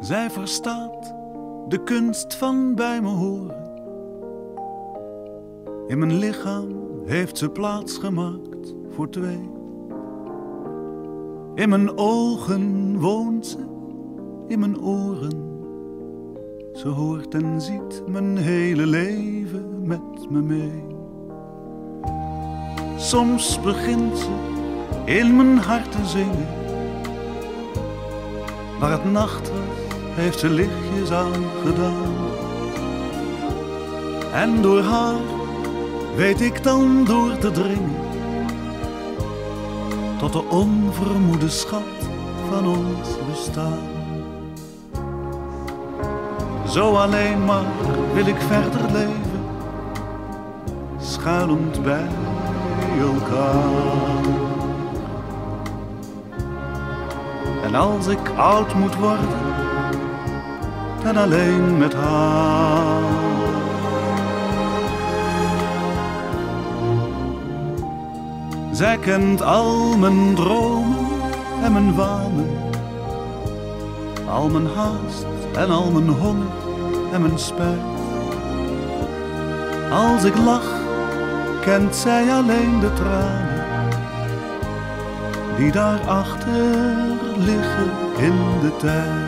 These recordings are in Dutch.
Zij verstaat de kunst van bij me horen. In mijn lichaam heeft ze plaats gemaakt voor twee. In mijn ogen woont ze, in mijn oren. Ze hoort en ziet mijn hele leven met me mee. Soms begint ze in mijn hart te zingen. Waar het nacht was, heeft ze lichtjes aangedaan. En door haar weet ik dan door te dringen tot de onvermoede schat van ons bestaan. Zo alleen maar wil ik verder leven, schuilend bij elkaar. En als ik oud moet worden, dan alleen met haar. Zij kent al mijn dromen en mijn wanen, al mijn haast en al mijn honger en mijn spijt. Als ik lach, kent zij alleen de tranen die daarachter liggen in de tijd.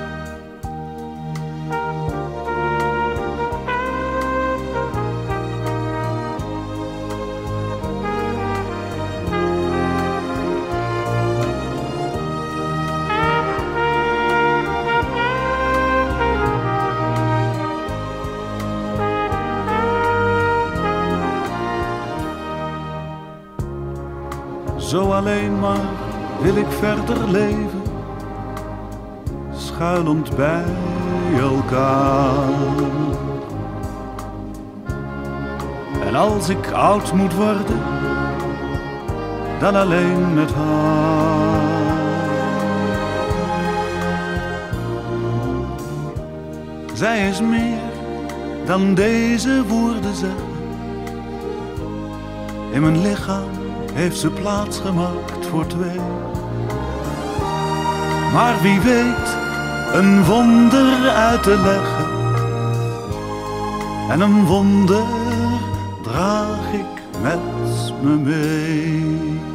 Zo alleen maar wil ik verder leven, schuilend bij elkaar. En als ik oud moet worden, dan alleen met haar. Zij is meer dan deze woorden zeggen. In mijn lichaam heeft ze plaats gemaakt voor twee. Maar wie weet een wonder uit te leggen. En een wonder draag ik met me mee.